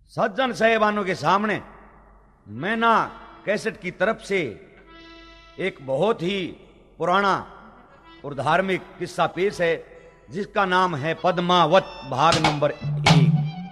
सज्जन साहेबानों के सामने मैना कैसेट की तरफ से एक बहुत ही पुराना और धार्मिक किस्सा पेश है, जिसका नाम है पद्मावत भाग नंबर 1।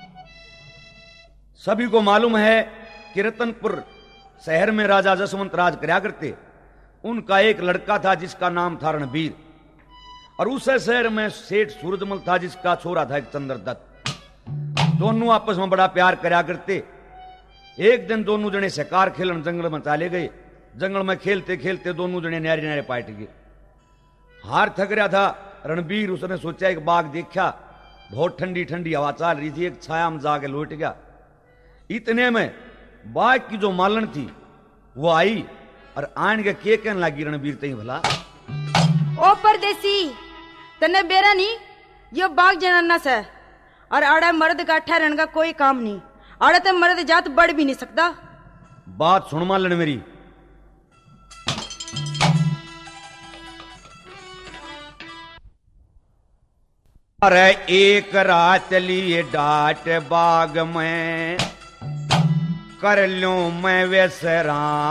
सभी को मालूम है कि रतनपुर शहर में राजा जसवंत राज करया करते। उनका एक लड़का था जिसका नाम था रणबीर, और उस शहर में सेठ सूरजमल था जिसका छोरा था एक चंद्रदत्त। दोनों आपस में बड़ा प्यार करया करते। एक दिन दोनों जने शिकार खेलन जंगल में चले गए। जंगल में खेलते खेलते दोनों जने न्यारे न्यारे पाट गए। हार थक रहा था रणबीर, उसने सोचा एक बाग देखा, बहुत ठंडी ठंडी हवा चल रही थी, एक छाया में जाके लौट गया। इतने में बाघ की जो मालन थी वो आई और आन के कहने लगी रणबीर तई भला, ओ परदेसी तने बेरा नहीं, यो बाग जनाना से और आड़ा मर्द का ठहरन का कोई काम नहीं। आड़ा तो मर्द जात बढ़ भी नहीं सकता। बात सुन मालन मेरी। अरे एक रात लिए डाट बाग में कर लूं मैं विश्राम।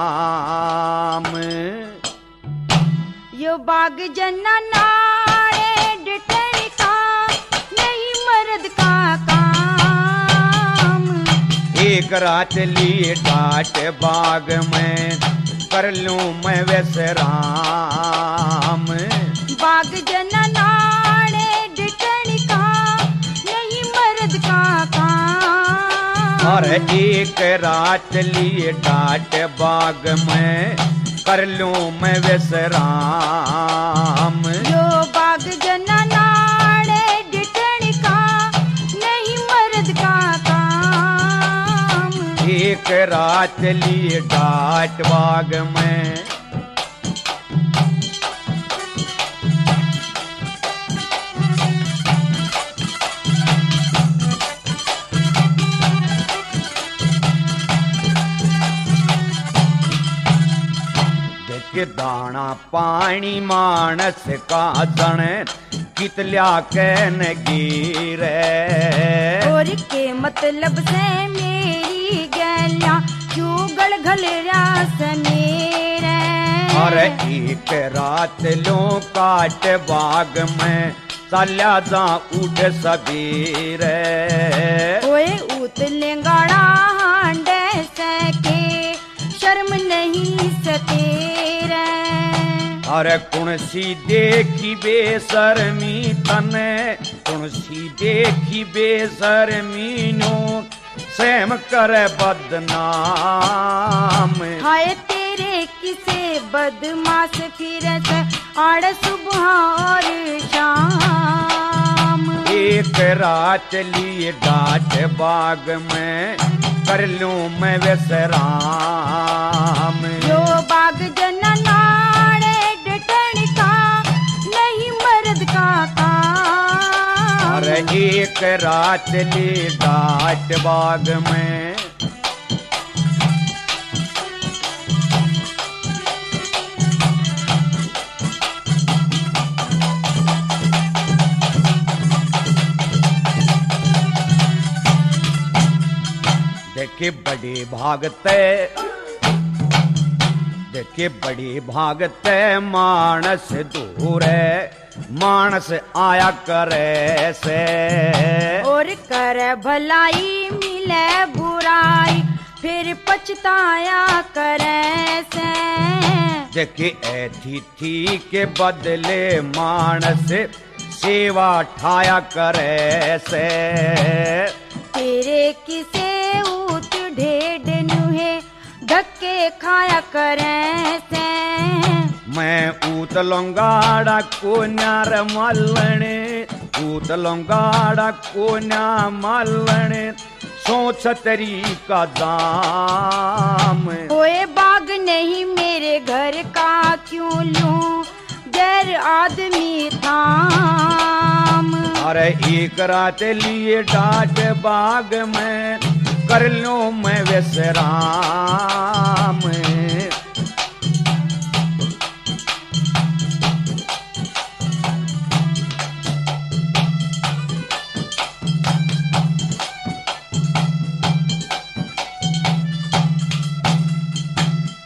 यो बाग जनाना डिटन का नहीं मर्द का काम। एक रात लिए डाट बाग में कर लूं मैं विश्राम। बाग जनाना डिटन का नहीं मर्द का काम। और एक रात लिए डाट बाग में कर लूं मैं विश्राम। यो बाग जनाना डिटन का नहीं मर्द का काम। एक रात लिए डाट बाग में के दाना पानी मानस का जन कितल्या कैन गिरे। और के मतलब से मेरी गैया चूगल घल रास मेरे। और एक रात लो काट बाग में चल्या जा उठ सबेरे। ओए उतले गाड़ा हांडे सके शर्म नहीं सके। अरे कौन सी देखी बेशर्मी तने, कौन सी देखी बेशर्मी नो सेम करे बदनाम। हाय तेरे किसे बदमाश फिरत आड़ सुबह और शाम। एक रात लिए डाट बाग में कर लूं मैं विश्राम। जो बाग जनाना डिटन का नहीं मर्द का काम। अरे एक रात लिए डाट बाग में देखे बड़े भागते, देखे बड़े भागते मानस दूर है, मानस आया करे से। और कर भलाई मिले बुराई फिर पछताया करे से। देखे ऐथी थी के बदले मानस सेवा ठाया करे से। तेरे किसे ऊत ढेड नुहे धक्के खाया करे से। मैं ऊत लंगाड़ा को न्यार मालने, ऊत लंगाड़ा को न्या मालने सोच तरीका दाम। ओए बाग नहीं मेरे घर का क्यों लूं गैर आदमी थाम। अरे एक रात लिए डाट बाग में कर लूं मैं विश्राम।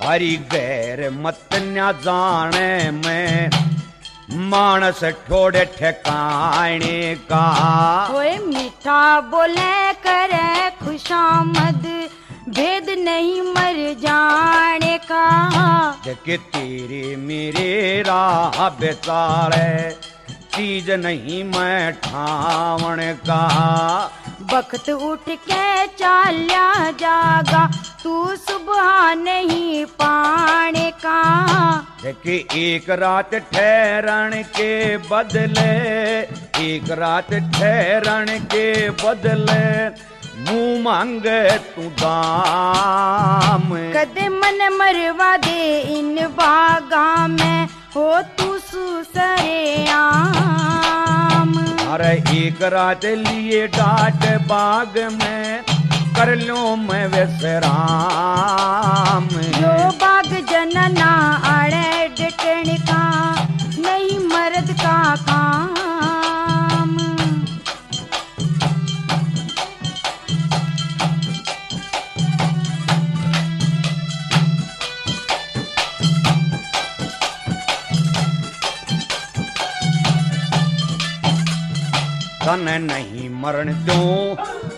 हरि गैर मत न जाने में मानस ठोड़े ठिकाने का। होए मीठा बोले करे खुशामद भेद नहीं मर जाने का। कि तेरे मेरे राह बेचारे चीज नहीं मैं ठावण का। वक्त उठ के चाल्या जागा तू सुबह नहीं पाने का। कि एक रात ठहरण के बदले, एक रात ठहरण के बदले मुंह मांगे तू दाम। कदे मन मरवा दे इन बागा में हो तू सुसरे आम। अरे एक रात लिए डाट बाग में कर लो मैं विश्राम। जो बाग जनना आड़े डटण का नहीं मर्द का काम। तन नहीं मरण दो,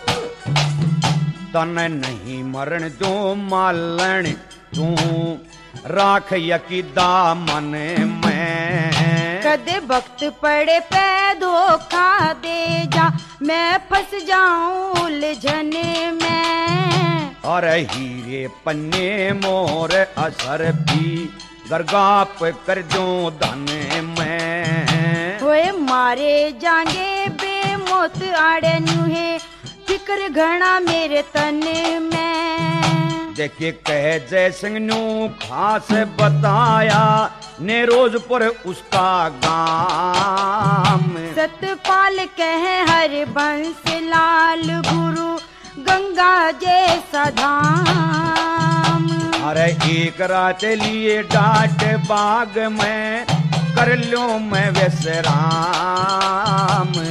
तन नहीं मरण दो मालन तू राख यकीदा मन में। कदे वक्त पड़े पे धोखा दे जा मैं फंस जाऊं उलझने में। और हीरे पन्ने मोर असर भी दरगाह कर दो धन में। होए मारे जांगे बेमौत आड़े नुहे फिक्र घना मेरे तन में। देखे कह जय सिंह नू खास बताया ने रोज पर उसका गाम। सतपाल कह हर बंस लाल गुरु गंगा जैसा धाम। अरे एक रात लिए डाट बाग में कर लो मैं विश्राम।